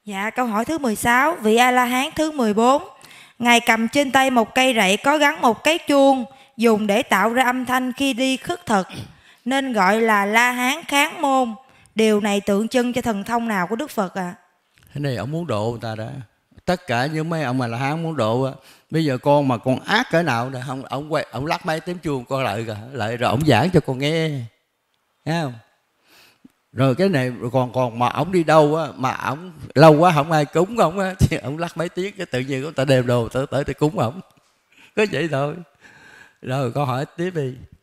Dạ, câu hỏi thứ 16. Vị A-la-hán thứ 14, Ngài cầm trên tay một cây rậy có gắn một cái chuông, dùng để tạo ra âm thanh khi đi khất thực, nên gọi là La Hán Kháng Môn. Điều này tượng trưng cho thần thông nào của Đức Phật ạ? Cái này ông muốn độ người ta đó. Tất cả những mấy ông mà là hán muốn độ á. Bây giờ con mà con ác cỡ nào nè, ông lắc mấy tiếng chuông con lại rồi ông giảng cho con nghe, thấy không? Rồi cái này còn mà ông đi đâu á, mà ông lâu quá không ai cúng ông á, thì ông lắc mấy tiếng cái tự nhiên có ta đem đồ tới cúng ông, có vậy thôi. Rồi câu hỏi tiếp đi.